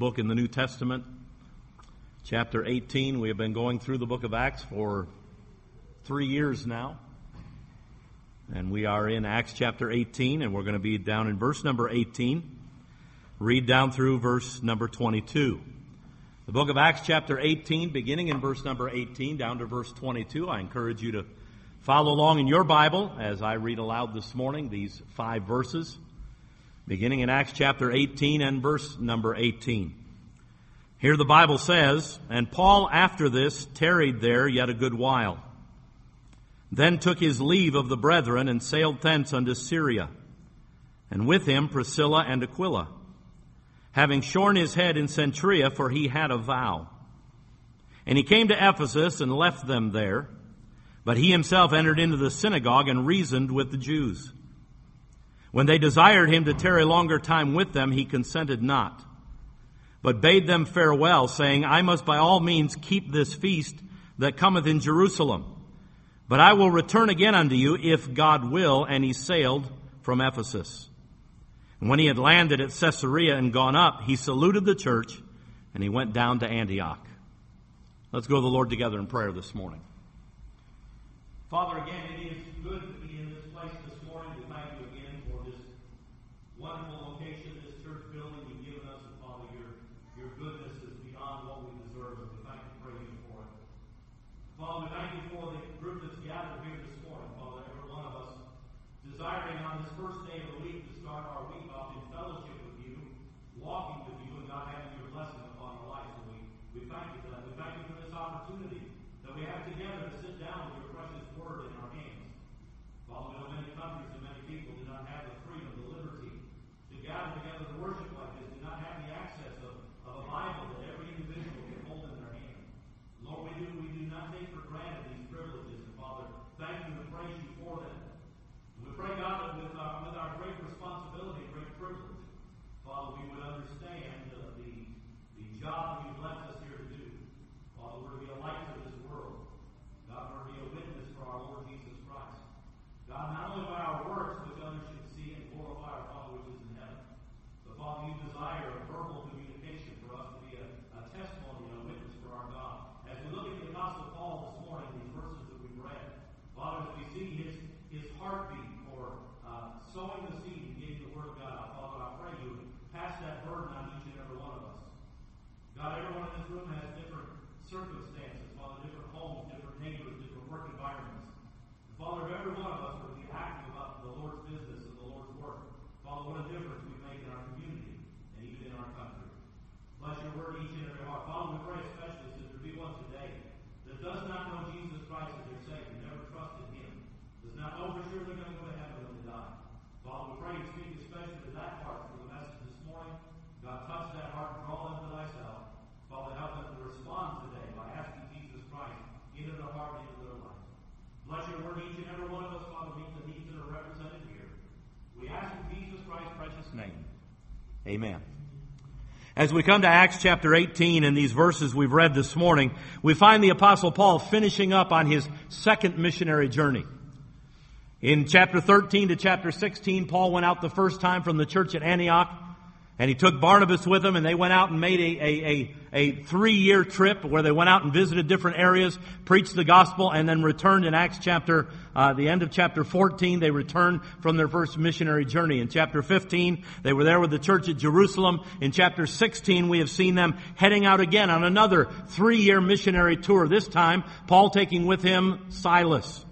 book in the New Testament, chapter 18. We have been going through the book of Acts for 3 years now. And we are in Acts chapter 18, and we're going to be down in verse number 18. Read down through verse number 22. The book of Acts chapter 18, beginning in verse number 18 down to verse 22. I encourage you to follow along in your Bible as I read aloud this morning these 5 verses, beginning in Acts chapter 18 and verse number 18. Here the Bible says, "And Paul after this tarried there yet a good while, then took his leave of the brethren and sailed thence unto Syria, and with him Priscilla and Aquila, having shorn his head in Cenchrea, for he had a vow. And he came to Ephesus and left them there, but he himself entered into the synagogue and reasoned with the Jews. When they desired him to tarry longer time with them, he consented not, but bade them farewell, saying, I must by all means keep this feast that cometh in Jerusalem. But I will return again unto you, if God will. And he sailed from Ephesus. And when he had landed at Caesarea and gone up, he saluted the church, and he went down to Antioch." Let's go to the Lord together in prayer this morning. Father, again, it is good to be in this place this morning. We thank you again for this wonderful location, this church building you've given us. And Father, your goodness is beyond what we deserve, and we thank you, praise you for it. Father, we thank you for the group that's gathered here this morning. Father, every one of us desiring on this first day of the week to start our week off in fellowship with you, walking with you, and God having your blessing upon our lives. And we thank you for that. We thank you for this opportunity that we have together to sit down with your precious word in our hands. Father, we know many countries and many people do not have the freedom, the liberty to gather together to worship like this, do not have the access of a Bible that every individual can hold in their hand. Lord, we do not take for granted these privileges. And Father, thank you and praise you for them. We pray, God, that with our great responsibility and great privilege, Father, we would understand the job you've left us here to do. Father, we're to be a light to this world. God, we're to be a witness for our Lord Jesus Christ. God, not only by our works, which others should see and glorify our Father which is in heaven, but Father, you desire a verbal communication for us to be a testimony and a witness for our God. As we look at the Apostle Paul this morning, these verses that we've read, Father, as we see his heartbeat for sowing the seed and getting the word of God out, Father, I pray you would pass that burden on each and every one of us. God, everyone in this room has different circumstances, Father, different homes, different neighbors, different work environments. Father, if every one of us would be active about the Lord's business and the Lord's work, Father, what a difference we make in our community and even in our country. Bless your word each and every heart. Father, we pray especially since there be one today that does not know Jesus Christ as their Savior, never trusted him, does not know for sure they're going to go to heaven when they die. Father, we pray you speak especially to that heart for the message this morning. God, touch that heart and draw them to thyself. Father, help them to respond today by asking Jesus Christ into their heart and into their life. Bless your word, each and every one of us, Father, meet the needs that are represented here. We ask in Jesus Christ's precious name. Amen. As we come to Acts chapter 18 and these verses we've read this morning, we find the Apostle Paul finishing up on his second missionary journey. In chapter 13 to chapter 16, Paul went out the first time from the church at Antioch, and he took Barnabas with him, and they went out and made a 3-year trip where they went out and visited different areas, preached the gospel, and then returned in Acts chapter, the end of chapter 14, they returned from their first missionary journey. In chapter 15, they were there with the church at Jerusalem. In chapter 16, we have seen them heading out again on another 3-year missionary tour. This time, Paul taking with him Silas.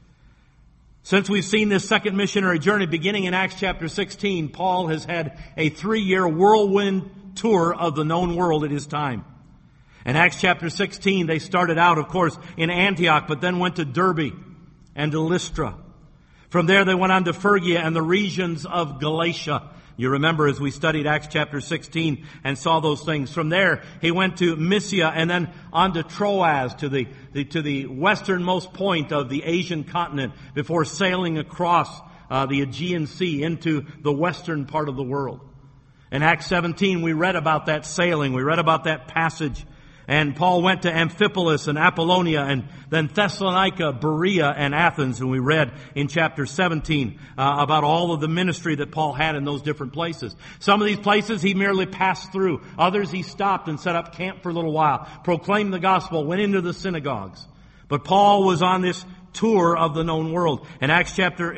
Since we've seen this second missionary journey beginning in Acts chapter 16, Paul has had a 3-year whirlwind tour of the known world at his time. In Acts chapter 16, they started out, of course, in Antioch, but then went to Derbe and to Lystra. From there, they went on to Phrygia and the regions of Galatia. You remember as we studied Acts chapter 16 and saw those things. From there, he went to Mysia and then on to Troas, to the westernmost point of the Asian continent, before sailing across the Aegean Sea into the western part of the world. In Acts 17, we read about that sailing. We read about that passage. And Paul went to Amphipolis and Apollonia and then Thessalonica, Berea, and Athens. And we read in chapter 17 about all of the ministry that Paul had in those different places. Some of these places he merely passed through. Others he stopped and set up camp for a little while, proclaimed the gospel, went into the synagogues. But Paul was on this tour of the known world. In Acts chapter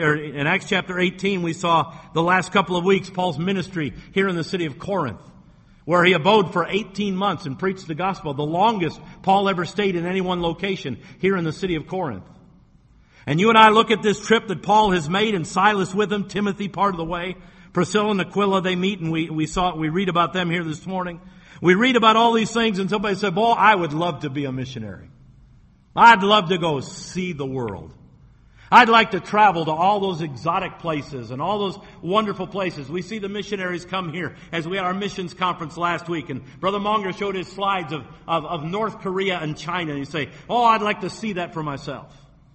18, we saw the last couple of weeks Paul's ministry here in the city of Corinth, where he abode for 18 months and preached the gospel, the longest Paul ever stayed in any one location here in the city of Corinth. And you and I look at this trip that Paul has made, and Silas with him, Timothy part of the way, Priscilla and Aquila, they meet, and we read about them here this morning. We read about all these things, and somebody said, boy, I would love to be a missionary. I'd love to go see the world. I'd like to travel to all those exotic places and all those wonderful places. We see the missionaries come here as we had our missions conference last week, and Brother Monger showed his slides of North Korea and China, and you say, oh, I'd like to see that for myself.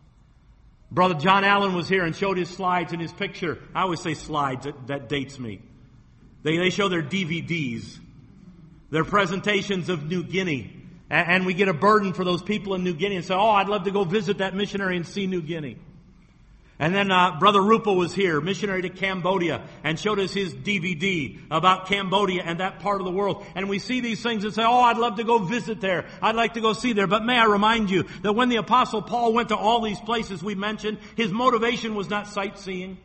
Brother John Allen was here and showed his slides and his picture. I always say slides, that dates me. They show their DVDs, their presentations of New Guinea. And we get a burden for those people in New Guinea and say, oh, I'd love to go visit that missionary and see New Guinea. And then Brother Rupa was here, missionary to Cambodia, and showed us his DVD about Cambodia and that part of the world. And we see these things and say, oh, I'd love to go visit there. I'd like to go see there. But may I remind you that when the Apostle Paul went to all these places we mentioned, his motivation was not sightseeing.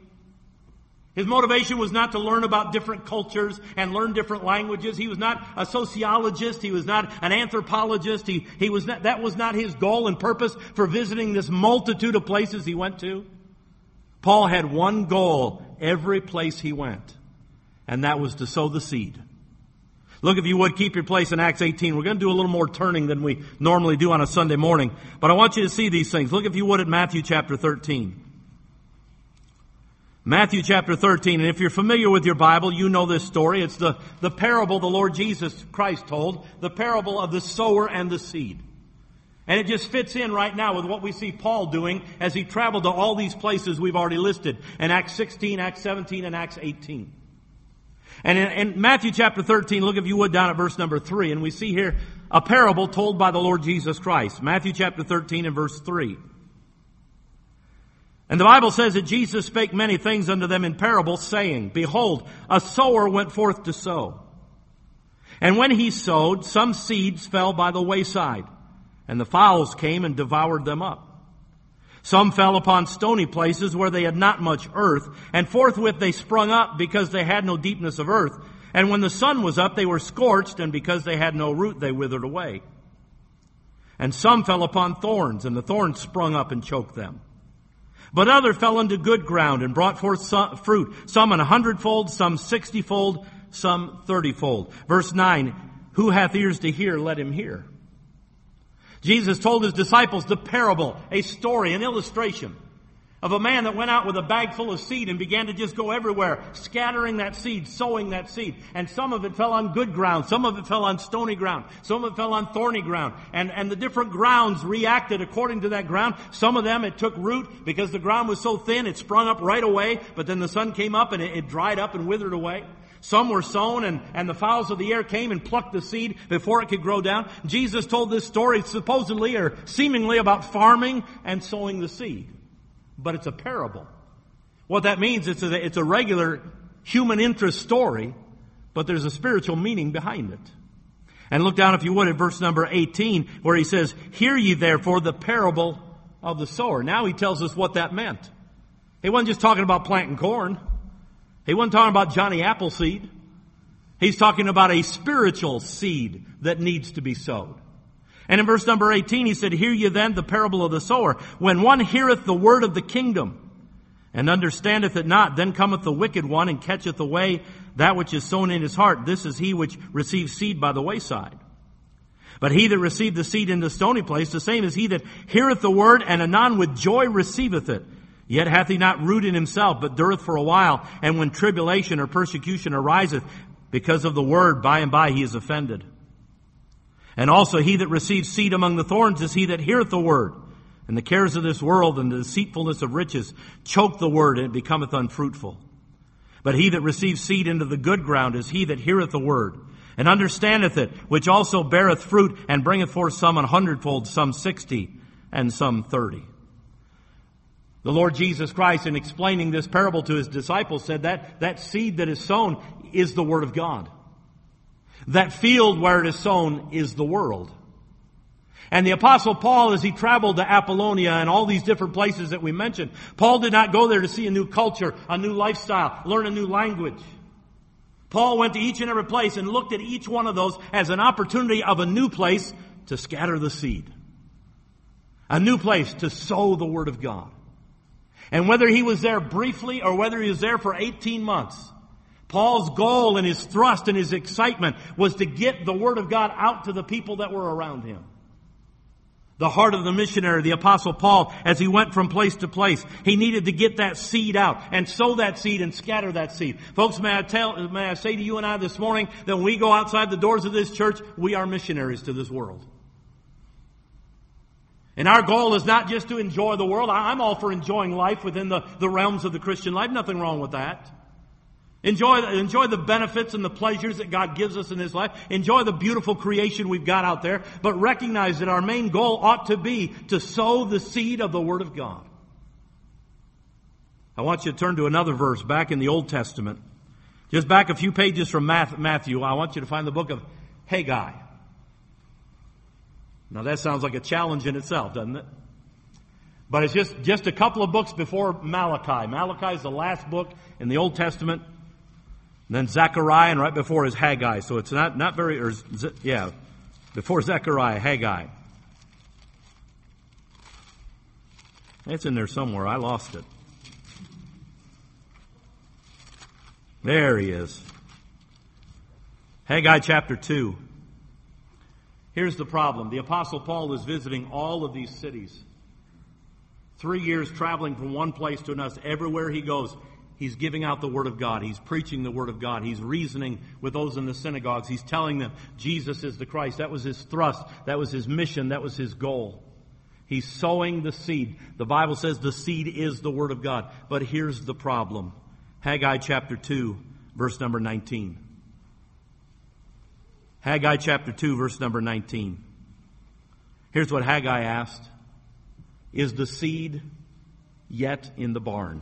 His motivation was not to learn about different cultures and learn different languages. He was not a sociologist. He was not an anthropologist. That was not his goal and purpose for visiting this multitude of places he went to. Paul had one goal every place he went, and that was to sow the seed. Look, if you would, keep your place in Acts 18. We're going to do a little more turning than we normally do on a Sunday morning, but I want you to see these things. Look, if you would, at Matthew chapter 13. Matthew chapter 13, and if you're familiar with your Bible, you know this story. It's the parable the Lord Jesus Christ told, the parable of the sower and the seed. And it just fits in right now with what we see Paul doing as he traveled to all these places we've already listed in Acts 16, Acts 17, and Acts 18. And in Matthew chapter 13, look if you would down at verse number 3, and we see here a parable told by the Lord Jesus Christ. Matthew chapter 13 and verse 3. And the Bible says that Jesus spake many things unto them in parables, saying, Behold, a sower went forth to sow. And when he sowed, some seeds fell by the wayside, and the fowls came and devoured them up. Some fell upon stony places where they had not much earth, and forthwith they sprung up because they had no deepness of earth. And when the sun was up, they were scorched, and because they had no root, they withered away. And some fell upon thorns, and the thorns sprung up and choked them. But other fell into good ground and brought forth fruit, some 100-fold, some 60-fold, some 30-fold. Verse 9, who hath ears to hear, let him hear. Jesus told his disciples the parable, a story, an illustration of a man that went out with a bag full of seed and began to just go everywhere, scattering that seed, sowing that seed. And some of it fell on good ground. Some of it fell on stony ground. Some of it fell on thorny ground. And the different grounds reacted according to that ground. Some of them it took root because the ground was so thin it sprung up right away. But then the sun came up and it dried up and withered away. Some were sown and the fowls of the air came and plucked the seed before it could grow down. Jesus told this story supposedly or seemingly about farming and sowing the seed. But it's a parable. What that means, it's a regular human interest story, but there's a spiritual meaning behind it. And look down, if you would, at verse number 18, where he says, Hear ye therefore the parable of the sower. Now he tells us what that meant. He wasn't just talking about planting corn. He wasn't talking about Johnny Appleseed. He's talking about a spiritual seed that needs to be sowed. And in verse number 18, he said, Hear ye then the parable of the sower. When one heareth the word of the kingdom, and understandeth it not, then cometh the wicked one, and catcheth away that which is sown in his heart. This is he which receives seed by the wayside. But he that received the seed in the stony place, the same is he that heareth the word, and anon with joy receiveth it. Yet hath he not root in himself, but dureth for a while. And when tribulation or persecution ariseth because of the word, by and by he is offended. And also he that receives seed among the thorns is he that heareth the word. And the cares of this world and the deceitfulness of riches choke the word, and it becometh unfruitful. But he that receives seed into the good ground is he that heareth the word, and understandeth it, which also beareth fruit, and bringeth forth some 100-fold, some 60, and some 30. The Lord Jesus Christ, in explaining this parable to His disciples, said that seed that is sown is the Word of God. That field where it is sown is the world. And the Apostle Paul, as he traveled to Apollonia and all these different places that we mentioned, Paul did not go there to see a new culture, a new lifestyle, learn a new language. Paul went to each and every place and looked at each one of those as an opportunity of a new place to scatter the seed. A new place to sow the Word of God. And whether he was there briefly or whether he was there for 18 months, Paul's goal and his thrust and his excitement was to get the Word of God out to the people that were around him. The heart of the missionary, the Apostle Paul, as he went from place to place, he needed to get that seed out and sow that seed and scatter that seed. Folks, may I say to you and I this morning that when we go outside the doors of this church, we are missionaries to this world. And our goal is not just to enjoy the world. I'm all for enjoying life within the realms of the Christian life. Nothing wrong with that. Enjoy the benefits and the pleasures that God gives us in this life. Enjoy the beautiful creation we've got out there. But recognize that our main goal ought to be to sow the seed of the Word of God. I want you to turn to another verse back in the Old Testament. Just back a few pages from Matthew. I want you to find the book of Haggai. Now that sounds like a challenge in itself, doesn't it? But it's just a couple of books before Malachi. Malachi is the last book in the Old Testament. And then Zechariah, and right before is Haggai. So it's not very, before Zechariah, Haggai. It's in there somewhere. I lost it. There he is. Haggai chapter 2. Here's the problem. The Apostle Paul is visiting all of these cities. 3 years traveling from one place to another. Everywhere he goes, he's giving out the Word of God. He's preaching the Word of God. He's reasoning with those in the synagogues. He's telling them Jesus is the Christ. That was his thrust. That was his mission. That was his goal. He's sowing the seed. The Bible says the seed is the Word of God. But here's the problem. Haggai chapter 2, verse number 19. Haggai chapter 2, verse number 19. Here's what Haggai asked. Is the seed yet in the barn?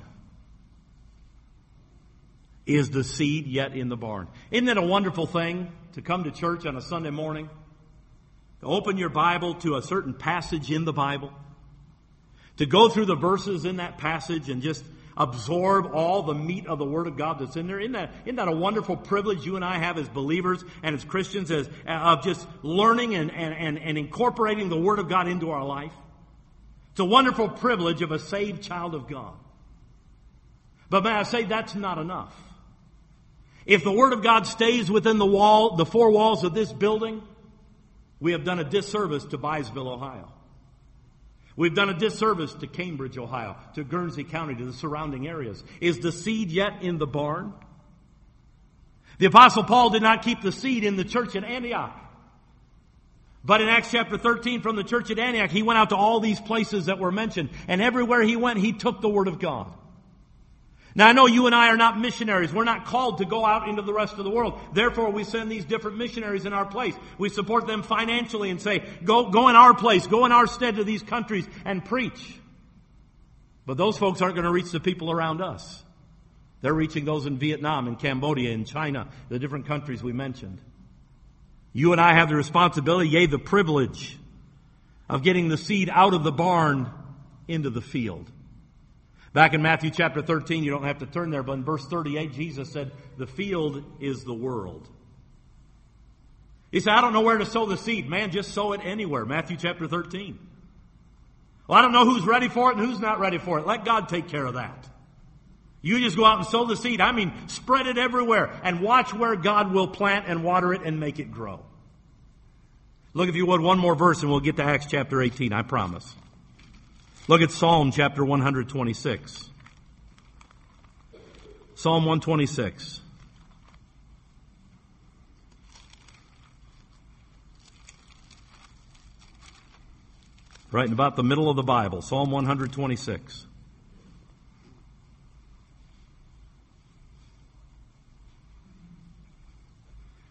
Is the seed yet in the barn? Isn't it a wonderful thing to come to church on a Sunday morning, to open your Bible to a certain passage in the Bible, to go through the verses in that passage and just absorb all the meat of the Word of God that's in there? Isn't that a wonderful privilege you and I have as believers and as Christians of just learning and incorporating the Word of God into our life? It's a wonderful privilege of a saved child of God. But may I say that's not enough. If the Word of God stays within the four walls of this building, we have done a disservice to Byesville, Ohio. We've done a disservice to Cambridge, Ohio, to Guernsey County, to the surrounding areas. Is the seed yet in the barn? The Apostle Paul did not keep the seed in the church at Antioch. But in Acts chapter 13, from the church at Antioch, he went out to all these places that were mentioned. And everywhere he went, he took the Word of God. Now, I know you and I are not missionaries. We're not called to go out into the rest of the world. Therefore, we send these different missionaries in our place. We support them financially and say, go in our place, go in our stead to these countries and preach. But those folks aren't going to reach the people around us. They're reaching those in Vietnam, in Cambodia, in China, the different countries we mentioned. You and I have the responsibility, yea, the privilege of getting the seed out of the barn into the field. Back in Matthew chapter 13, you don't have to turn there, but in verse 38, Jesus said, the field is the world. He said, I don't know where to sow the seed. Man, just sow it anywhere. Matthew chapter 13. Well, I don't know who's ready for it and who's not ready for it. Let God take care of that. You just go out and sow the seed. I mean, spread it everywhere and watch where God will plant and water it and make it grow. Look, if you would, one more verse and we'll get to Acts chapter 18, I promise. Look at Psalm chapter 126. Psalm 126. Right in about the middle of the Bible, Psalm 126.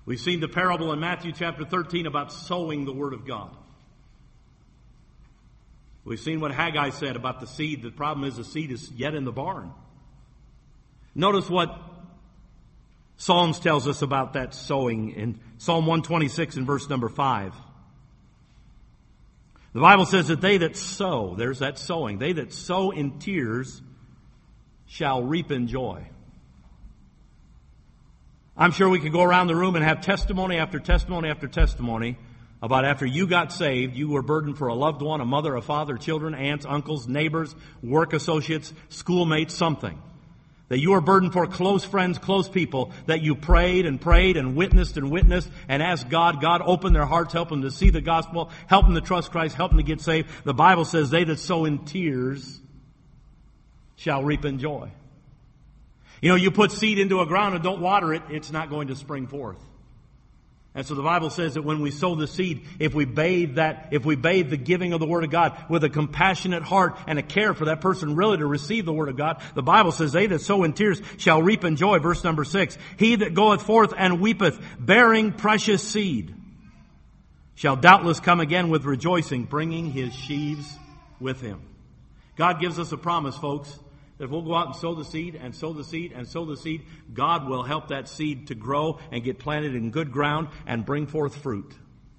We've seen the parable in Matthew chapter 13 about sowing the Word of God. We've seen what Haggai said about the seed. The problem is the seed is yet in the barn. Notice what Psalms tells us about that sowing in Psalm 126 and verse number 5. The Bible says that they that sow, there's that sowing, they that sow in tears shall reap in joy. I'm sure we could go around the room and have testimony after testimony after testimony about after you got saved, you were burdened for a loved one, a mother, a father, children, aunts, uncles, neighbors, work associates, schoolmates, something. That you were burdened for close friends, close people, that you prayed and prayed and witnessed and asked God. God opened their hearts, help them to see the gospel, help them to trust Christ, help them to get saved. The Bible says they that sow in tears shall reap in joy. You know, you put seed into a ground and don't water it, it's not going to spring forth. And so the Bible says that when we sow the seed, if we bathe the giving of the Word of God with a compassionate heart and a care for that person really to receive the Word of God, the Bible says, they that sow in tears shall reap in joy. Verse number 6, he that goeth forth and weepeth, bearing precious seed, shall doubtless come again with rejoicing, bringing his sheaves with him. God gives us a promise, folks, that if we'll go out and sow the seed and sow the seed and sow the seed, God will help that seed to grow and get planted in good ground and bring forth fruit.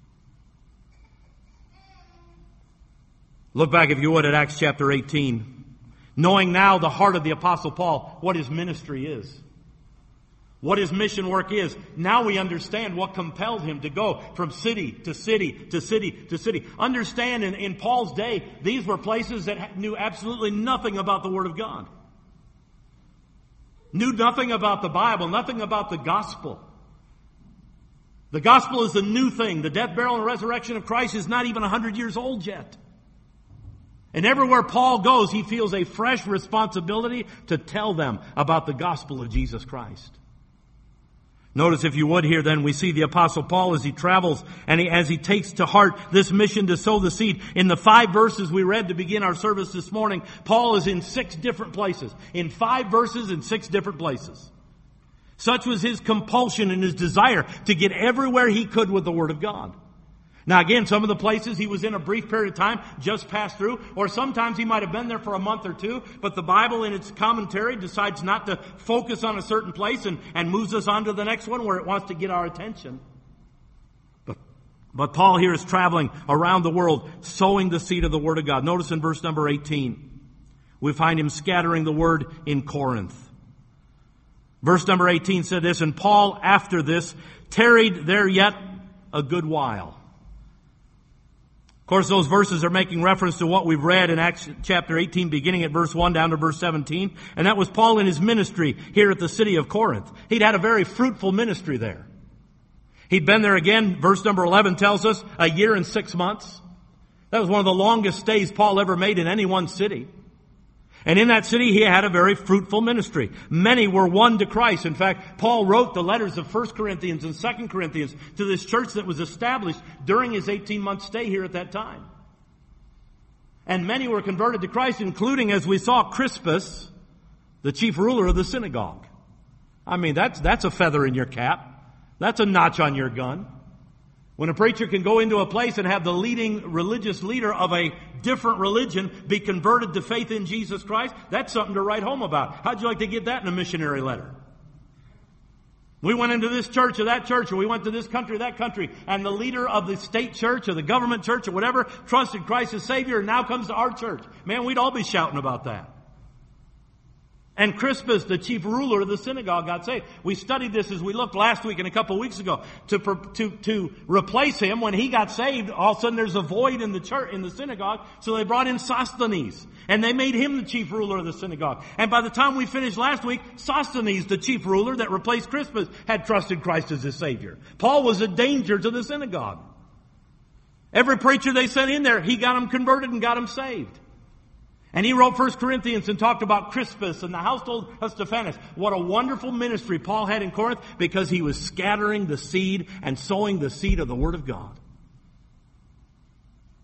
Look back, if you would, at Acts chapter 18. Knowing now the heart of the Apostle Paul, what his ministry is, what his mission work is. Now we understand what compelled him to go from city to city to city to city. Understand, in Paul's day, these were places that knew absolutely nothing about the Word of God. Knew nothing about the Bible, nothing about the gospel. The gospel is the new thing. The death, burial, and resurrection of Christ is not even 100 years old yet. And everywhere Paul goes, he feels a fresh responsibility to tell them about the gospel of Jesus Christ. Notice, if you would, here then we see the Apostle Paul as he travels and as he takes to heart this mission to sow the seed. In the 5 verses we read to begin our service this morning, Paul is in 6 different places. In 5 verses in 6 different places. Such was his compulsion and his desire to get everywhere he could with the Word of God. Now again, some of the places he was in a brief period of time, just passed through, or sometimes he might have been there for a month or two, but the Bible in its commentary decides not to focus on a certain place and moves us on to the next one where it wants to get our attention. But Paul here is traveling around the world, sowing the seed of the Word of God. Notice in verse number 18, we find him scattering the Word in Corinth. Verse number 18 said this, and Paul after this tarried there yet a good while. Of course, those verses are making reference to what we've read in Acts chapter 18, beginning at verse 1 down to verse 17. And that was Paul in his ministry here at the city of Corinth. He'd had a very fruitful ministry there. He'd been there again, verse number 11 tells us, a year and 6 months. That was one of the longest stays Paul ever made in any one city. And in that city, he had a very fruitful ministry. Many were won to Christ. In fact, Paul wrote the letters of 1 Corinthians and 2 Corinthians to this church that was established during his 18-month stay here at that time. And many were converted to Christ, including, as we saw, Crispus, the chief ruler of the synagogue. I mean, that's a feather in your cap. That's a notch on your gun. When a preacher can go into a place and have the leading religious leader of a different religion be converted to faith in Jesus Christ, that's something to write home about. How'd you like to get that in a missionary letter? We went into this church or that church, or we went to this country or that country, and the leader of the state church or the government church or whatever trusted Christ as Savior and now comes to our church. Man, we'd all be shouting about that. And Crispus, the chief ruler of the synagogue, got saved. We studied this as we looked last week and a couple of weeks ago. To replace him, when he got saved, all of a sudden there's a void in the church, in the synagogue. So they brought in Sosthenes, and they made him the chief ruler of the synagogue. And by the time we finished last week, Sosthenes, the chief ruler that replaced Crispus, had trusted Christ as his Savior. Paul was a danger to the synagogue. Every preacher they sent in there, he got them converted and got them saved. And he wrote 1 Corinthians and talked about Crispus and the household of Stephanas. What a wonderful ministry Paul had in Corinth, because he was scattering the seed and sowing the seed of the Word of God.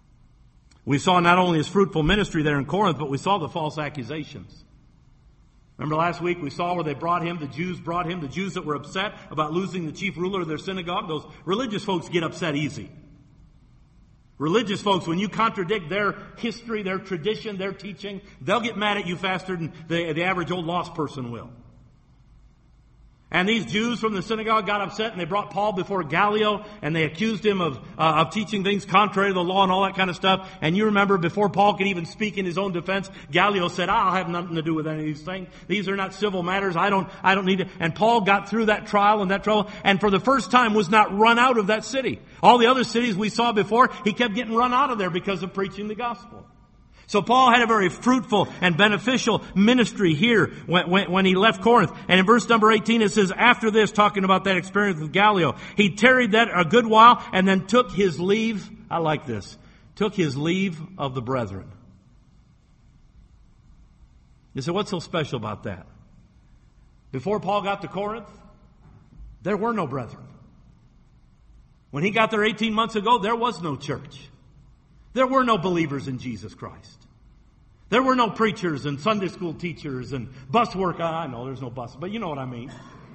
We saw not only his fruitful ministry there in Corinth, but we saw the false accusations. Remember last week we saw where they brought him, the Jews brought him, the Jews that were upset about losing the chief ruler of their synagogue. Those religious folks get upset easy. Religious folks, when you contradict their history, their tradition, their teaching, they'll get mad at you faster than the average old lost person will. And these Jews from the synagogue got upset, and they brought Paul before Gallio, and they accused him of teaching things contrary to the law and all that kind of stuff. And you remember, before Paul could even speak in his own defense, Gallio said, "I'll have nothing to do with any of these things. These are not civil matters. I don't need it." And Paul got through that trial and that trouble, and for the first time was not run out of that city. All the other cities we saw before, he kept getting run out of there because of preaching the gospel. So Paul had a very fruitful and beneficial ministry here when he left Corinth. And in verse number 18 it says, after this, talking about that experience with Gallio, he tarried that a good while and then took his leave. I like this. Took his leave of the brethren. You say, what's so special about that? Before Paul got to Corinth, there were no brethren. When he got there 18 months ago, there was no church. There were no believers in Jesus Christ. There were no preachers and Sunday school teachers and bus work. I know there's no bus, but you know what I mean.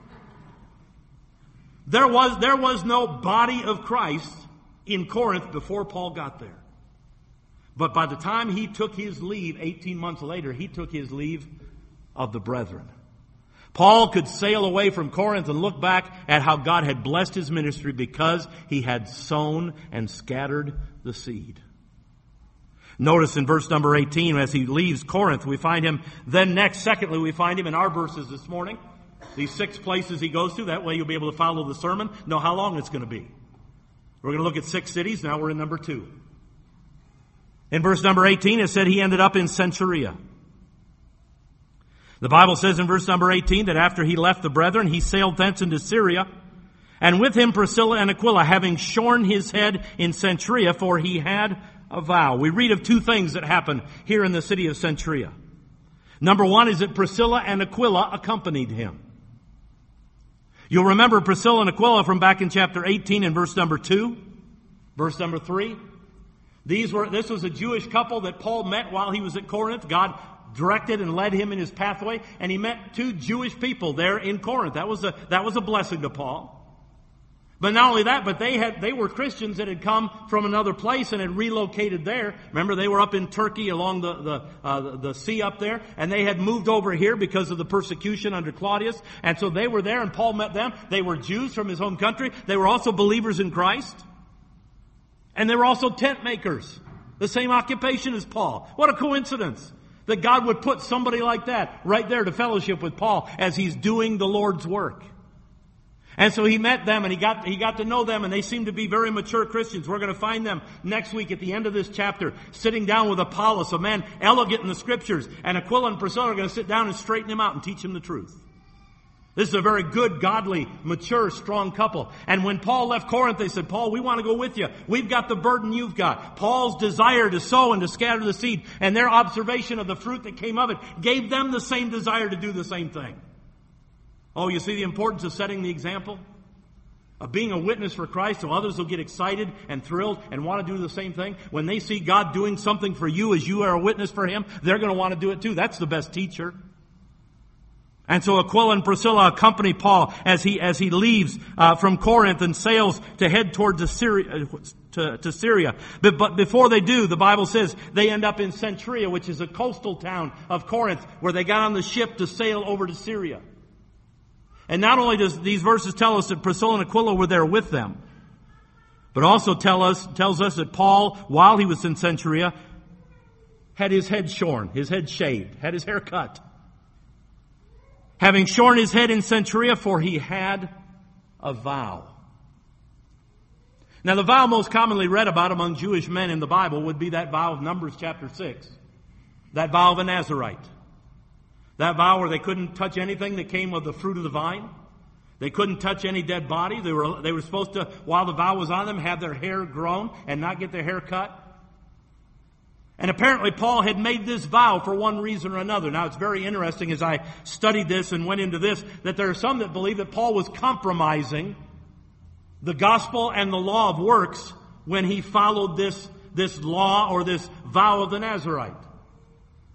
There was no body of Christ in Corinth before Paul got there. But by the time he took his leave 18 months later, he took his leave of the brethren. Paul could sail away from Corinth and look back at how God had blessed his ministry because he had sown and scattered the seed. Notice in verse number 18, as he leaves Corinth, we find him then next. Secondly, we find him in our verses this morning. These 6 places he goes to. That way you'll be able to follow the sermon, know how long it's going to be. We're going to look at 6 cities. Now we're in number 2. In verse number 18, it said he ended up in Cenchrea. The Bible says in verse number 18 that after he left the brethren, he sailed thence into Syria, and with him Priscilla and Aquila, having shorn his head in Cenchrea, for he had a vow. We read of 2 things that happened here in the city of Cenchrea. Number 1 is that Priscilla and Aquila accompanied him. You'll remember Priscilla and Aquila from back in chapter 18 and verse number 2, verse number 3. This was a Jewish couple that Paul met while he was at Corinth. God directed and led him in his pathway, and he met 2 Jewish people there in Corinth. That was a blessing to Paul. But not only that, but they were Christians that had come from another place and had relocated there. Remember, they were up in Turkey along the sea up there, and they had moved over here because of the persecution under Claudius. And so they were there, and Paul met them. They were Jews from his home country. They were also believers in Christ. And they were also tent makers. The same occupation as Paul. What a coincidence that God would put somebody like that right there to fellowship with Paul as he's doing the Lord's work. And so he met them and he got to know them, and they seemed to be very mature Christians. We're going to find them next week at the end of this chapter sitting down with Apollos, a man elegant in the scriptures, and Aquila and Priscilla are going to sit down and straighten him out and teach him the truth. This is a very good, godly, mature, strong couple. And when Paul left Corinth, they said, Paul, we want to go with you. We've got the burden you've got. Paul's desire to sow and to scatter the seed, and their observation of the fruit that came of it gave them the same desire to do the same thing. Oh, you see the importance of setting the example? Of being a witness for Christ, so others will get excited and thrilled and want to do the same thing. When they see God doing something for you as you are a witness for Him, they're going to want to do it too. That's the best teacher. And so Aquila and Priscilla accompany Paul as he leaves from Corinth and sails to head towards Syria. But before they do, the Bible says they end up in Cenchrea, which is a coastal town of Corinth, where they got on the ship to sail over to Syria. And not only does these verses tell us that Priscilla and Aquila were there with them, but also tells us that Paul, while he was in Cenchrea, had his head shorn, his head shaved, had his hair cut. Having shorn his head in Cenchrea, for he had a vow. Now, the vow most commonly read about among Jewish men in the Bible would be that vow of Numbers chapter 6. That vow of a Nazirite. That vow where they couldn't touch anything that came of the fruit of the vine. They couldn't touch any dead body. They were supposed to, while the vow was on them, have their hair grown and not get their hair cut. And apparently Paul had made this vow for one reason or another. Now, it's very interesting as I studied this and went into this, that there are some that believe that Paul was compromising the gospel and the law of works when he followed this law or this vow of the Nazirite.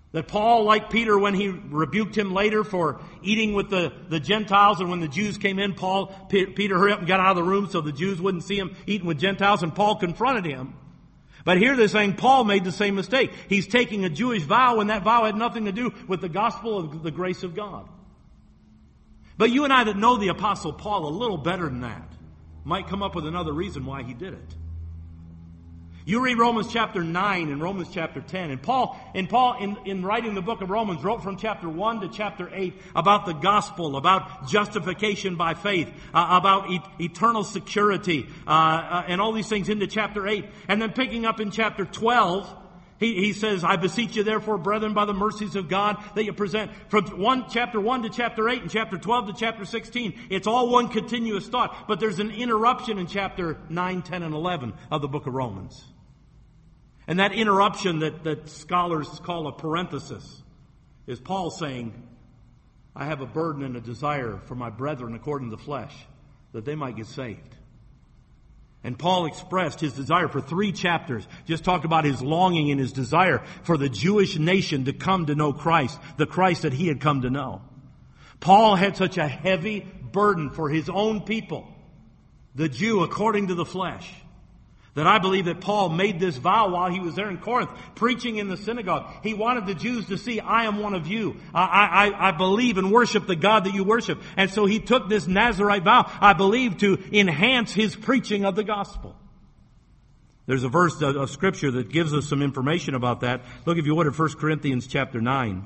That Paul, like Peter, when he rebuked him later for eating with the Gentiles, and when the Jews came in, Peter hurried up and got out of the room so the Jews wouldn't see him eating with Gentiles, and Paul confronted him. But here they're saying Paul made the same mistake. He's taking a Jewish vow, and that vow had nothing to do with the gospel of the grace of God. But you and I that know the Apostle Paul a little better than that might come up with another reason why he did it. You read Romans chapter 9 and Romans chapter 10. And Paul, in writing the book of Romans, wrote from chapter 1 to chapter 8 about the gospel, about justification by faith, about eternal security, and all these things into chapter 8. And then picking up in chapter 12, he says, I beseech you therefore, brethren, by the mercies of God, that you present. From chapter 1 to chapter 8 and chapter 12 to chapter 16, it's all one continuous thought. But there's an interruption in chapter 9, 10, and 11 of the book of Romans. And that interruption that scholars call a parenthesis is Paul saying, I have a burden and a desire for my brethren according to the flesh, that they might get saved. And Paul expressed his desire for 3 chapters, just talked about his longing and his desire for the Jewish nation to come to know Christ, the Christ that he had come to know. Paul had such a heavy burden for his own people, the Jew according to the flesh, that I believe that Paul made this vow while he was there in Corinth, preaching in the synagogue. He wanted the Jews to see, I am one of you. I believe and worship the God that you worship. And so he took this Nazirite vow, I believe, to enhance his preaching of the gospel. There's a verse of Scripture that gives us some information about that. Look, if you would, at 1 Corinthians chapter 9.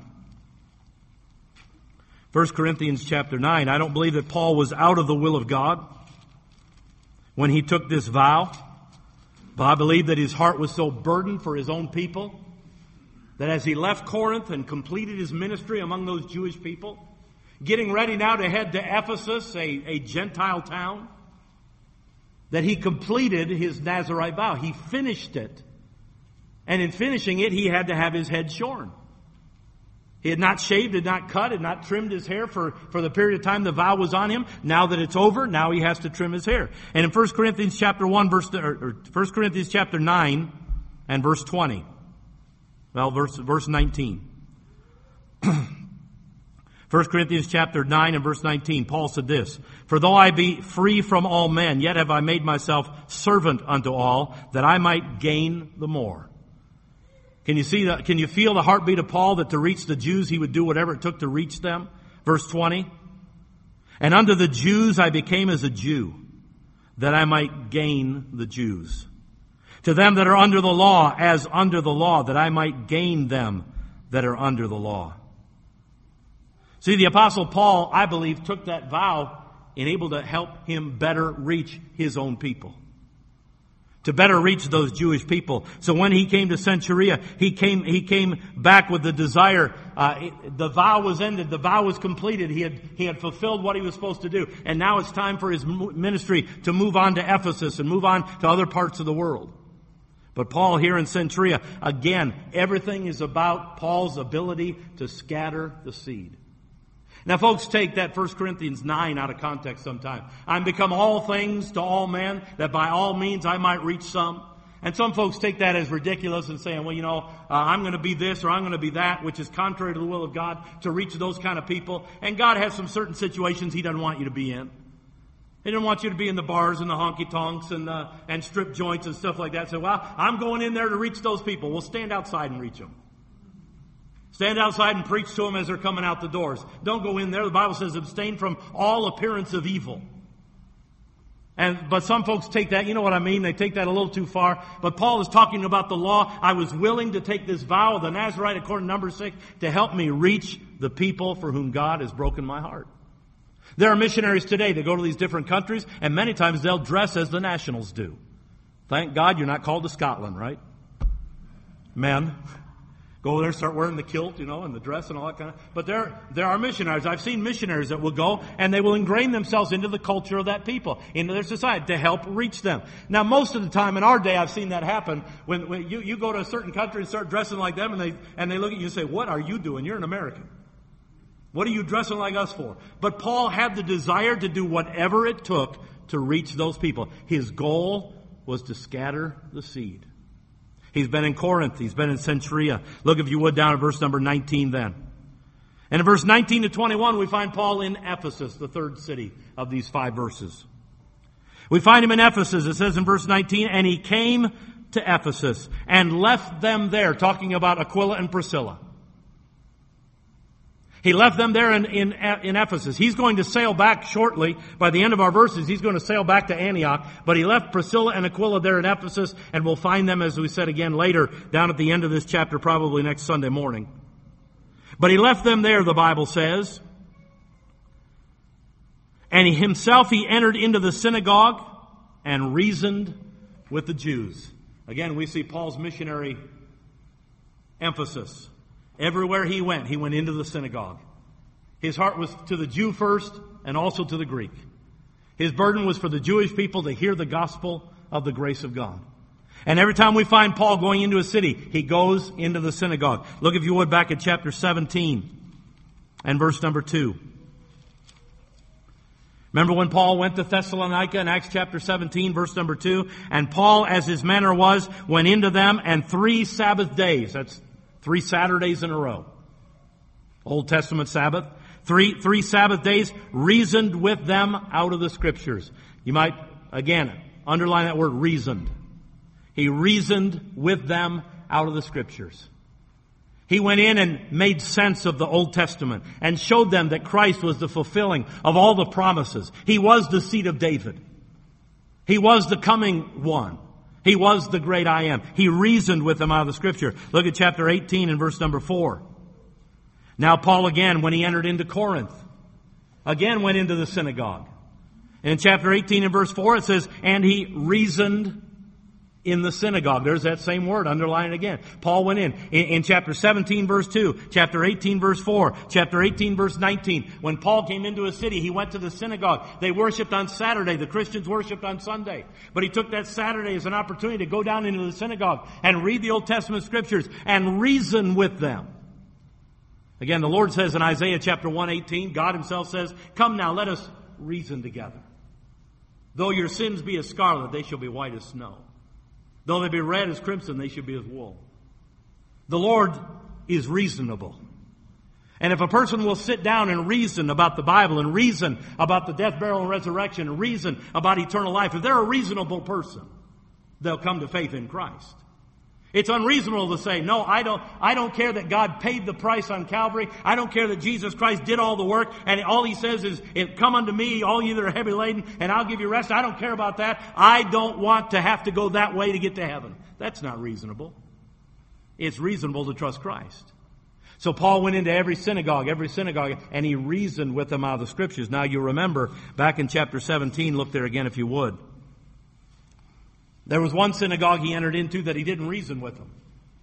1 Corinthians chapter 9. I don't believe that Paul was out of the will of God when he took this vow. But I believe that his heart was so burdened for his own people that as he left Corinth and completed his ministry among those Jewish people, getting ready now to head to Ephesus, a Gentile town, that he completed his Nazirite vow. He finished it. And in finishing it, he had to have his head shorn. He had not shaved, had not cut, had not trimmed his hair for the period of time the vow was on him. Now that it's over, now he has to trim his hair. And in 1 Corinthians chapter 1, 1 Corinthians chapter 9 and verse 20. Well, verse 19. 1 Corinthians chapter 9 and verse 19, Paul said this, For though I be free from all men, yet have I made myself servant unto all, that I might gain the more. Can you see that? Can you feel the heartbeat of Paul that to reach the Jews he would do whatever it took to reach them? Verse 20. And unto the Jews I became as a Jew, that I might gain the Jews. To them that are under the law, as under the law, that I might gain them that are under the law. See, the Apostle Paul, I believe, took that vow and able to help him better reach his own people. To better reach those Jewish people. So when he came to Centuria, he came back with the desire. The vow was ended. The vow was completed. He had fulfilled what he was supposed to do. And now it's time for his ministry to move on to Ephesus and move on to other parts of the world. But Paul here in Centuria, again, everything is about Paul's ability to scatter the seed. Now, folks take that 1 Corinthians 9 out of context sometime. I'm become all things to all men, that by all means I might reach some. And some folks take that as ridiculous and saying, well, I'm going to be this or I'm going to be that, which is contrary to the will of God, to reach those kind of people. And God has some certain situations He doesn't want you to be in. He didn't want you to be in the bars and the honky-tonks and strip joints and stuff like that. So, well, I'm going in there to reach those people. Well, stand outside and reach them. Stand outside and preach to them as they're coming out the doors. Don't go in there. The Bible says abstain from all appearance of evil. But some folks take that, you know what I mean? They take that a little too far. But Paul is talking about the law. I was willing to take this vow of the Nazirite according to Numbers 6 to help me reach the people for whom God has broken my heart. There are missionaries today that go to these different countries, and many times they'll dress as the nationals do. Thank God you're not called to Scotland, right? Men. Go there, start wearing the kilt, and the dress and all that kind of. But there are missionaries. I've seen missionaries that will go and they will ingrain themselves into the culture of that people, into their society, to help reach them. Now, most of the time in our day, I've seen that happen when you go to a certain country and start dressing like them, and they look at you and say, "What are you doing? You're an American. What are you dressing like us for?" But Paul had the desire to do whatever it took to reach those people. His goal was to scatter the seed. He's been in Corinth. He's been in Cenchrea. Look, if you would, down at verse number 19 then. And in verse 19 to 21, we find Paul in Ephesus, the third city of these 5 verses. We find him in Ephesus. It says in verse 19, and he came to Ephesus and left them there, talking about Aquila and Priscilla. He left them there in Ephesus. He's going to sail back shortly. By the end of our verses, he's going to sail back to Antioch. But he left Priscilla and Aquila there in Ephesus, and we'll find them, as we said again later, down at the end of this chapter, probably next Sunday morning. But he left them there, the Bible says. And he entered into the synagogue and reasoned with the Jews. Again, we see Paul's missionary emphasis. Everywhere he went into the synagogue. His heart was to the Jew first and also to the Greek. His burden was for the Jewish people to hear the gospel of the grace of God. And every time we find Paul going into a city, he goes into the synagogue. Look, if you would, back at chapter 17 and verse number 2. Remember when Paul went to Thessalonica in Acts chapter 17, verse number 2? And Paul, as his manner was, went into them, and 3 Sabbath days, that's 3 Saturdays in a row. Old Testament Sabbath. 3 Sabbath days reasoned with them out of the Scriptures. You might, again, underline that word, reasoned. He reasoned with them out of the Scriptures. He went in and made sense of the Old Testament and showed them that Christ was the fulfilling of all the promises. He was the seed of David. He was the coming one. He was the great I am. He reasoned with them out of the Scripture. Look at chapter 18 and verse number 4. Now Paul again, when he entered into Corinth, again went into the synagogue. And in chapter 18 and verse 4 it says, and he reasoned in the synagogue. There's that same word, underline it again. Paul went in chapter 17 verse 2, chapter 18 verse 4, chapter 18 verse 19. When Paul came into a city, he went to the synagogue. They worshiped on Saturday. The Christians worshiped on Sunday. But he took that Saturday as an opportunity to go down into the synagogue and read the Old Testament Scriptures and reason with them. Again, the Lord says in Isaiah chapter 1:18, God himself says, come now, let us reason together. Though your sins be as scarlet, they shall be white as snow. Though they be red as crimson, they should be as wool. The Lord is reasonable. And if a person will sit down and reason about the Bible and reason about the death, burial, and resurrection and reason about eternal life, if they're a reasonable person, they'll come to faith in Christ. It's unreasonable to say, no, I don't care that God paid the price on Calvary. I don't care that Jesus Christ did all the work. And all he says is, come unto me, all you that are heavy laden, and I'll give you rest. I don't care about that. I don't want to have to go that way to get to heaven. That's not reasonable. It's reasonable to trust Christ. So Paul went into every synagogue, and he reasoned with them out of the Scriptures. Now you remember, back in chapter 17, look there again if you would. There was one synagogue he entered into that he didn't reason with them.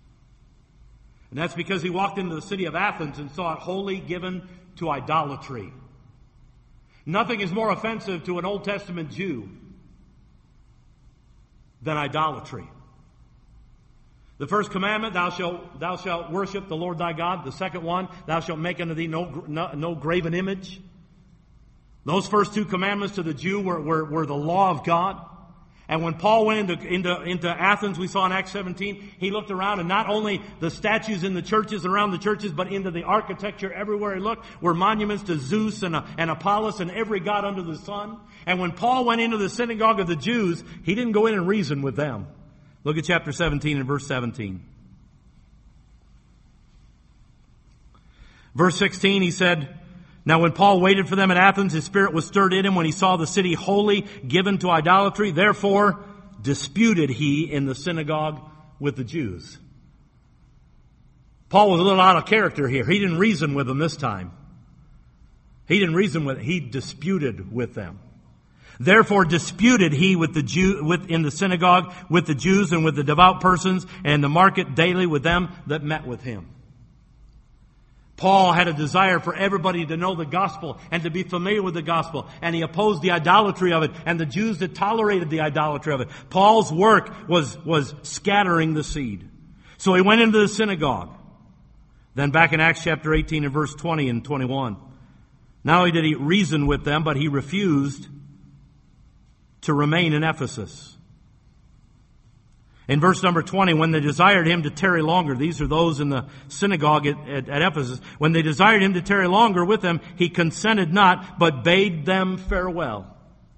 And that's because he walked into the city of Athens and saw it wholly given to idolatry. Nothing is more offensive to an Old Testament Jew than idolatry. The first commandment, thou shalt worship the Lord thy God. The second one, thou shalt make unto thee no graven image. Those first 2 commandments to the Jew were the law of God. And when Paul went into Athens, we saw in Acts 17, he looked around, and not only the statues in the churches, around the churches, but into the architecture everywhere he looked were monuments to Zeus and Apollos and every god under the sun. And when Paul went into the synagogue of the Jews, he didn't go in and reason with them. Look at chapter 17 and verse 17. Verse 16, he said, now when Paul waited for them at Athens, his spirit was stirred in him when he saw the city wholly given to idolatry. Therefore disputed he in the synagogue with the Jews. Paul was a little out of character here. He didn't reason with them this time. He disputed with them. Therefore disputed he with the in the synagogue with the Jews and with the devout persons, and the market daily with them that met with him. Paul had a desire for everybody to know the gospel and to be familiar with the gospel. And he opposed the idolatry of it and the Jews that tolerated the idolatry of it. Paul's work was scattering the seed. So he went into the synagogue. Then back in Acts chapter 18 and verse 20 and 21. Not only did he reason with them, but he refused to remain in Ephesus. In verse number 20, when they desired him to tarry longer, these are those in the synagogue at Ephesus, when they desired him to tarry longer with them, he consented not, but bade them farewell.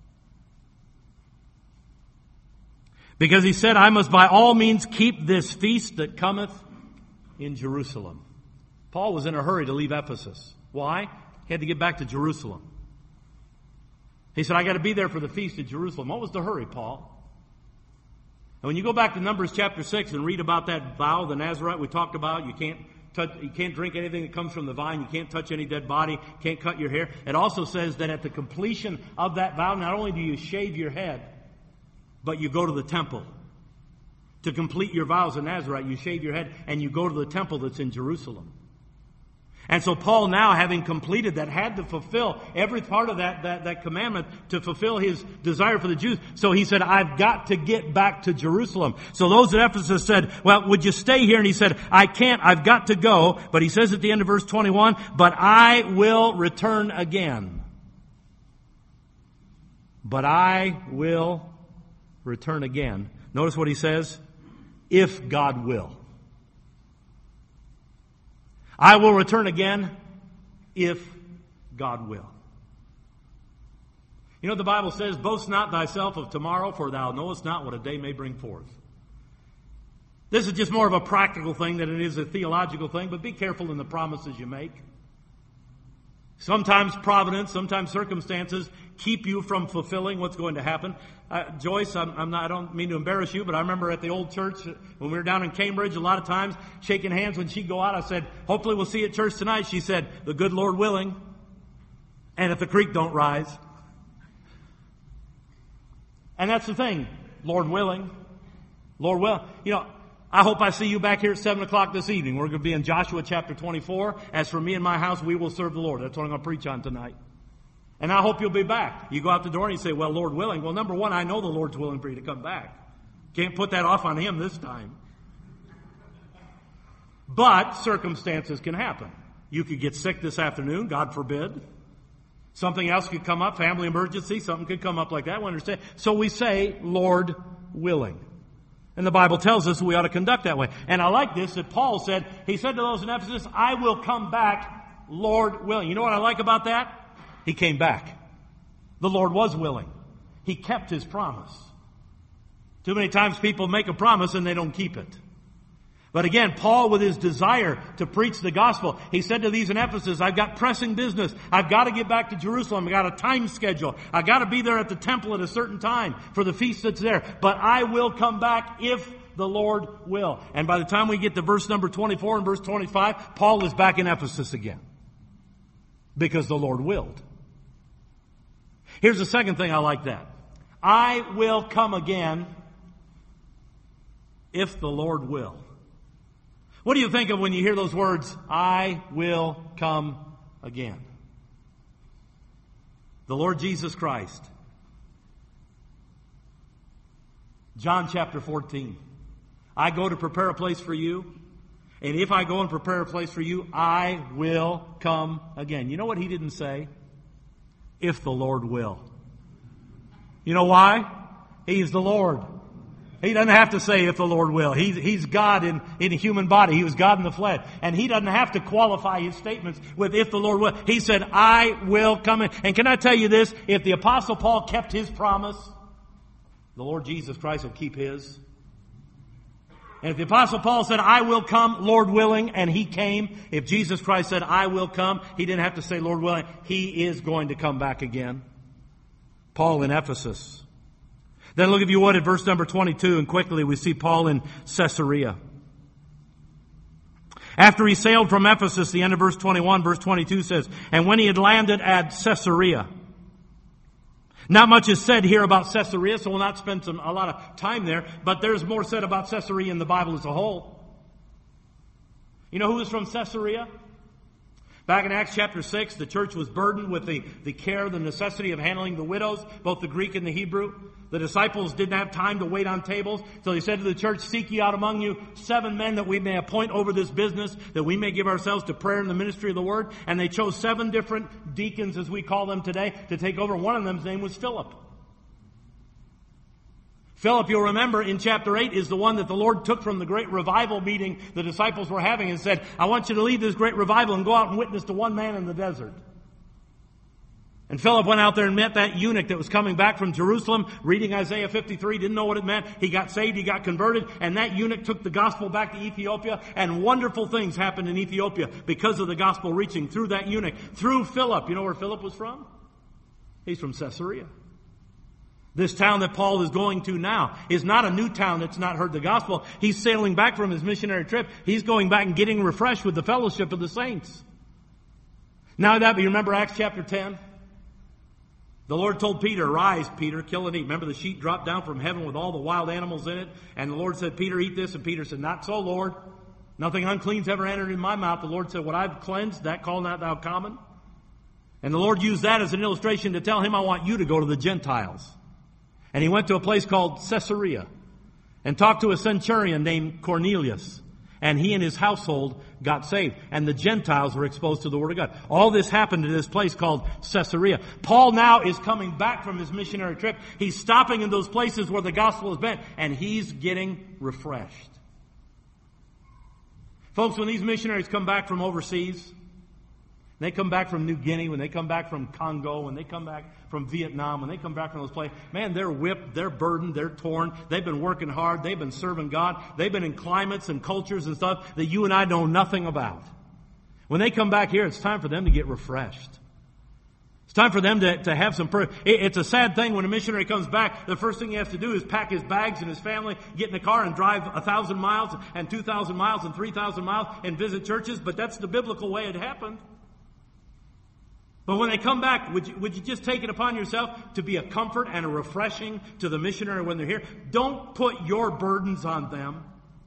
Because he said, I must by all means keep this feast that cometh in Jerusalem. Paul was in a hurry to leave Ephesus. Why? He had to get back to Jerusalem. He said, I got to be there for the feast at Jerusalem. What was the hurry, Paul? And when you go back to Numbers chapter 6 and read about that vow, the Nazarite we talked about, you can't drink anything that comes from the vine, you can't touch any dead body, can't cut your hair. It also says that at the completion of that vow, not only do you shave your head, but you go to the temple. To complete your vows of Nazarite, you shave your head and you go to the temple that's in Jerusalem. And so Paul, now having completed that, had to fulfill every part of that commandment to fulfill his desire for the Jews. So he said, I've got to get back to Jerusalem. So those at Ephesus said, well, would you stay here? And he said, I can't, I've got to go. But he says at the end of verse 21, but I will return again. But I will return again. Notice what he says, if God will. I will return again if God will. You know, the Bible says, boast not thyself of tomorrow, for thou knowest not what a day may bring forth. This is just more of a practical thing than it is a theological thing, but be careful in the promises you make. Sometimes providence, sometimes circumstances keep you from fulfilling what's going to happen. Joyce, I don't mean to embarrass you, but I remember at the old church when we were down in Cambridge, a lot of times shaking hands when she'd go out. I said, hopefully we'll see you at church tonight. She said, the good Lord willing, and if the creek don't rise. And that's the thing, Lord willing. Lord will. You know, I hope I see you back here at 7 o'clock this evening. We're going to be in Joshua chapter 24. As for me and my house, we will serve the Lord. That's what I'm going to preach on tonight. And I hope you'll be back. You go out the door and you say, well, Lord willing. Well, number one, I know the Lord's willing for you to come back. Can't put that off on Him this time. But circumstances can happen. You could get sick this afternoon, God forbid. Something else could come up, family emergency, something could come up like that. We understand. So we say, Lord willing. And the Bible tells us we ought to conduct that way. And I like this, that Paul said, he said to those in Ephesus, I will come back, Lord willing. You know what I like about that? He came back. The Lord was willing. He kept His promise. Too many times people make a promise and they don't keep it. But again, Paul, with his desire to preach the gospel, he said to these in Ephesus, I've got pressing business. I've got to get back to Jerusalem. I've got a time schedule. I've got to be there at the temple at a certain time for the feast that's there. But I will come back if the Lord will. And by the time we get to verse number 24 and verse 25, Paul is back in Ephesus again. Because the Lord willed. Here's the second thing I like that. I will come again if the Lord will. What do you think of when you hear those words, I will come again? The Lord Jesus Christ. John chapter 14. I go to prepare a place for you. And if I go and prepare a place for you, I will come again. You know what He didn't say? If the Lord will. You know why? He's the Lord. He doesn't have to say if the Lord will. He's God in a human body. He was God in the flesh. And He doesn't have to qualify His statements with if the Lord will. He said, I will come in. And can I tell you this? If the Apostle Paul kept his promise, the Lord Jesus Christ will keep His. And if the Apostle Paul said, I will come, Lord willing, and he came, if Jesus Christ said, I will come, he didn't have to say, Lord willing. He is going to come back again. Paul in Ephesus. Then look, if you would, at verse number 22, and quickly we see Paul in Caesarea. After he sailed from Ephesus, the end of verse 21, verse 22 says, and when he had landed at Caesarea. Not much is said here about Caesarea, so we'll not spend a lot of time there, but there's more said about Caesarea in the Bible as a whole. You know who was from Caesarea? Back in Acts chapter 6, the church was burdened with the care, the necessity of handling the widows, both the Greek and the Hebrew. The disciples didn't have time to wait on tables, so they said to the church, seek ye out among you 7 men that we may appoint over this business, that we may give ourselves to prayer and the ministry of the word. And they chose 7 different deacons, as we call them today, to take over. One of them's name was Philip. Philip, you'll remember, in chapter 8 is the one that the Lord took from the great revival meeting the disciples were having and said, I want you to lead this great revival and go out and witness to one man in the desert. And Philip went out there and met that eunuch that was coming back from Jerusalem, reading Isaiah 53, didn't know what it meant. He got saved, he got converted, and that eunuch took the gospel back to Ethiopia, and wonderful things happened in Ethiopia because of the gospel reaching through that eunuch, through Philip. You know where Philip was from? He's from Caesarea. This town that Paul is going to now is not a new town that's not heard the gospel. He's sailing back from his missionary trip. He's going back and getting refreshed with the fellowship of the saints. Now that, you remember Acts chapter 10? The Lord told Peter, "Rise, Peter, kill and eat." Remember the sheet dropped down from heaven with all the wild animals in it? And the Lord said, "Peter, eat this." And Peter said, "Not so, Lord. Nothing unclean's ever entered in my mouth." The Lord said, "What I've cleansed, that call not thou common." And the Lord used that as an illustration to tell him, I want you to go to the Gentiles. And he went to a place called Caesarea and talked to a centurion named Cornelius. And he and his household got saved. And the Gentiles were exposed to the Word of God. All this happened at this place called Caesarea. Paul now is coming back from his missionary trip. He's stopping in those places where the gospel has been. And he's getting refreshed. Folks, when these missionaries come back from overseas, they come back from New Guinea, when they come back from Congo, when they come back from Vietnam, when they come back from those places, man, they're whipped, they're burdened, they're torn. They've been working hard. They've been serving God. They've been in climates and cultures and stuff that you and I know nothing about. When they come back here, it's time for them to get refreshed. It's time for them to have some... It's a sad thing when a missionary comes back, the first thing he has to do is pack his bags and his family, get in a car and drive 1,000 miles and 2,000 miles and 3,000 miles and visit churches, but that's the biblical way it happened. But when they come back, would you just take it upon yourself to be a comfort and a refreshing to the missionary when they're here? Don't put your burdens on them.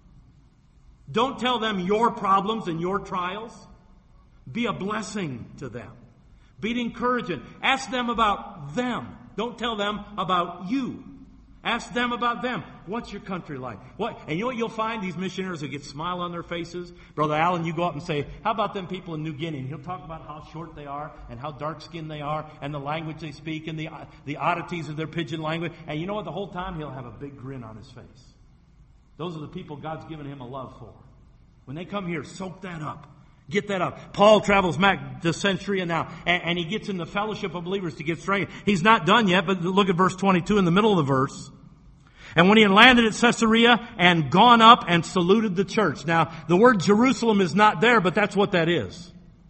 Don't tell them your problems and your trials. Be a blessing to them. Be encouraging. Ask them about them. Don't tell them about you. Ask them about them. What's your country like? And you know what you'll find? These missionaries will get a smile on their faces. Brother Allen, you go up and say, how about them people in New Guinea? And he'll talk about how short they are and how dark-skinned they are and the language they speak and the oddities of their pidgin language. And you know what? The whole time he'll have a big grin on his face. Those are the people God's given him a love for. When they come here, soak that up. Get that up. Paul travels back to Caesarea now, and he gets in the fellowship of believers to get straight. He's not done yet, but look at verse 22 in the middle of the verse. And when he had landed at Caesarea and gone up and saluted the church. Now, the word Jerusalem is not there, but that's what that is.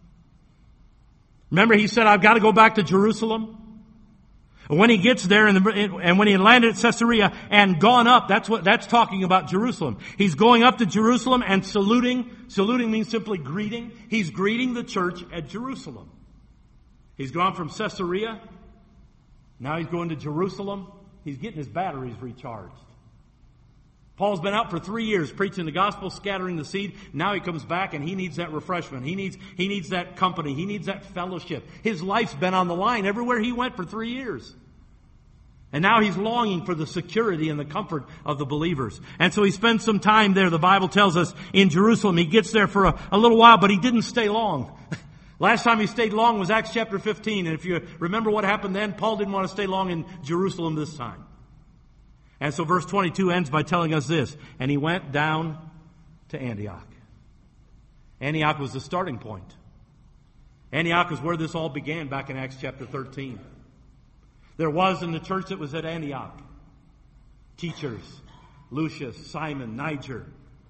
Remember, he said, I've got to go back to Jerusalem. When he gets there, and when he had landed at Caesarea and gone up, that's talking about Jerusalem. He's going up to Jerusalem and saluting. Saluting means simply greeting. He's greeting the church at Jerusalem. He's gone from Caesarea. Now he's going to Jerusalem. He's getting his batteries recharged. Paul's been out for 3 years preaching the gospel, scattering the seed. Now he comes back and he needs that refreshment. He needs that company. He needs that fellowship. His life's been on the line everywhere he went for 3 years. And now he's longing for the security and the comfort of the believers. And so he spends some time there. The Bible tells us in Jerusalem. He gets there for a little while, but he didn't stay long. Last time he stayed long was Acts chapter 15. And if you remember what happened then, Paul didn't want to stay long in Jerusalem this time. And so verse 22 ends by telling us this. And he went down to Antioch. Antioch was the starting point. Antioch is where this all began back in Acts chapter 13. There was in the church that was at Antioch teachers, Lucius, Simon, Niger,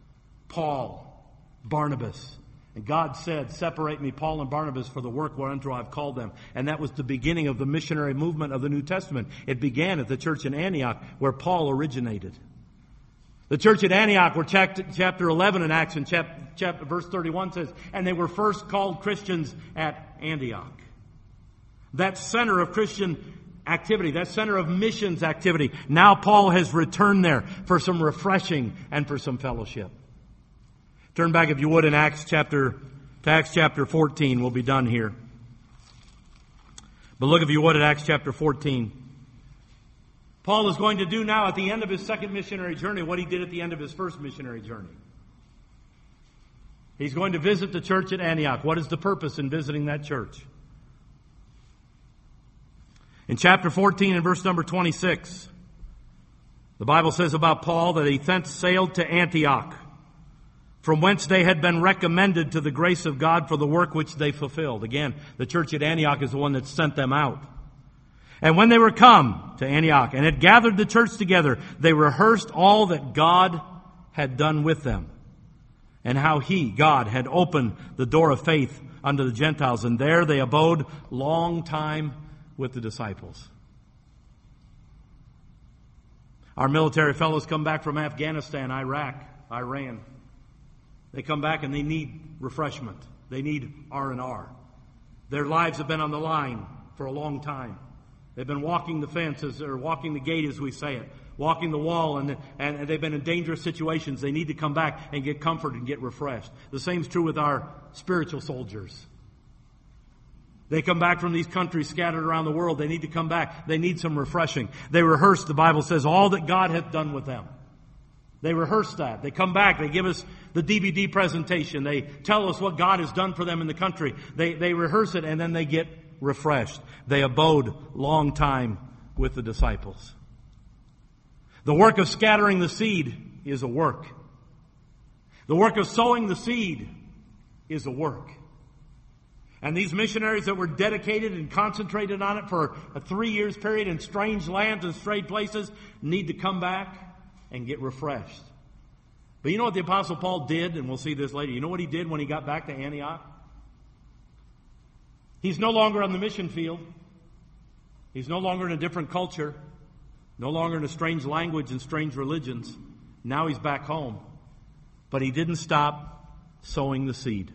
Paul, Barnabas. And God said, separate me, Paul and Barnabas, for the work whereunto I've called them. And that was the beginning of the missionary movement of the New Testament. It began at the church in Antioch, where Paul originated. The church at Antioch, where chapter 11 in Acts, and verse 31 says, and they were first called Christians at Antioch. That center of Christian activity, that center of missions activity. Now Paul has returned there for some refreshing and for some fellowship. Turn back, if you would, in Acts chapter 14. We'll be done here. But look, if you would, at Acts chapter 14. Paul is going to do now at the end of his second missionary journey what he did at the end of his first missionary journey. He's going to visit the church at Antioch. What is the purpose in visiting that church? In chapter 14 and verse number 26, The Bible says about Paul that he thence sailed to Antioch, from whence they had been recommended to the grace of God for the work which they fulfilled. Again, the church at Antioch is the one that sent them out. And when they were come to Antioch and had gathered the church together, they rehearsed all that God had done with them, and how He, God, had opened the door of faith unto the Gentiles. And there they abode long time with the disciples. Our military fellows come back from Afghanistan, Iraq, Iran. They come back and they need refreshment. They need R&R. Their lives have been on the line for a long time. They've been walking the fences, or walking the gate as we say it, walking the wall, and they've been in dangerous situations. They need to come back and get comfort and get refreshed. The same is true with our spiritual soldiers. They come back from these countries scattered around the world. They need to come back. They need some refreshing. They rehearse, the Bible says, all that God hath done with them. They rehearse that. They come back. They give us the DVD presentation. They tell us what God has done for them in the country. They rehearse it, and then they get refreshed. They abode long time with the disciples. The work of scattering the seed is a work. The work of sowing the seed is a work. And these missionaries that were dedicated and concentrated on it for a 3 years period in strange lands and strange places need to come back and get refreshed. But you know what the Apostle Paul did, and we'll see this later. You know what he did when he got back to Antioch? He's no longer on the mission field. He's no longer in a different culture. No longer in a strange language and strange religions. Now he's back home. But he didn't stop sowing the seed.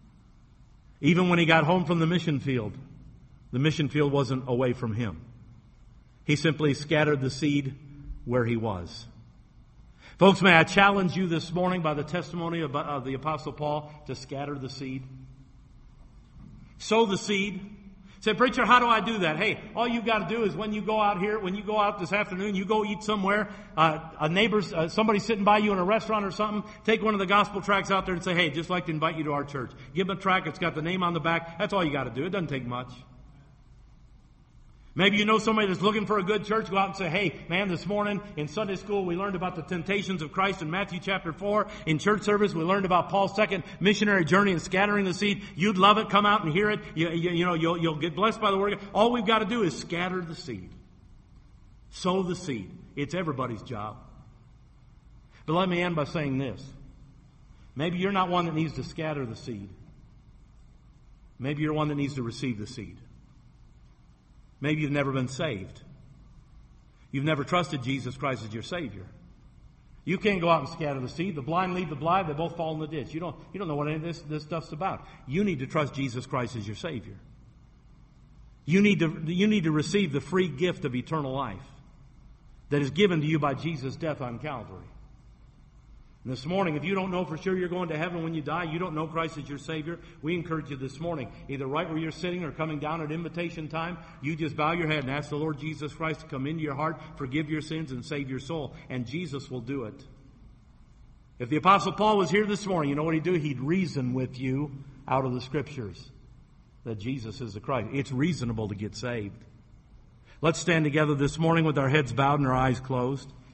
Even when he got home from the mission field wasn't away from him. He simply scattered the seed where he was. Folks, may I challenge you this morning by the testimony of the Apostle Paul to scatter the seed? Sow the seed. Say, preacher, how do I do that? Hey, all you've got to do is when you go out this afternoon, you go eat somewhere, somebody sitting by you in a restaurant or something, take one of the gospel tracts out there and say, hey, just like to invite you to our church. Give them a tract, it's got the name on the back. That's all you got to do. It doesn't take much. Maybe you know somebody that's looking for a good church. Go out and say, hey, man, this morning in Sunday school we learned about the temptations of Christ in Matthew chapter 4. In church service we learned about Paul's second missionary journey and scattering the seed. You'd love it. Come out and hear it. You'll get blessed by the word. All we've got to do is scatter the seed. Sow the seed. It's everybody's job. But let me end by saying this. Maybe you're not one that needs to scatter the seed. Maybe you're one that needs to receive the seed. Maybe you've never been saved. You've never trusted Jesus Christ as your Savior. You can't go out and scatter the seed. The blind lead the blind. They both fall in the ditch. You don't know what any of this stuff's about. You need to trust Jesus Christ as your Savior. You need to receive the free gift of eternal life that is given to you by Jesus' death on Calvary. And this morning, if you don't know for sure you're going to heaven when you die, you don't know Christ as your Savior, we encourage you this morning, either right where you're sitting or coming down at invitation time, you just bow your head and ask the Lord Jesus Christ to come into your heart, forgive your sins, and save your soul. And Jesus will do it. If the Apostle Paul was here this morning, you know what he'd do? He'd reason with you out of the Scriptures that Jesus is the Christ. It's reasonable to get saved. Let's stand together this morning with our heads bowed and our eyes closed.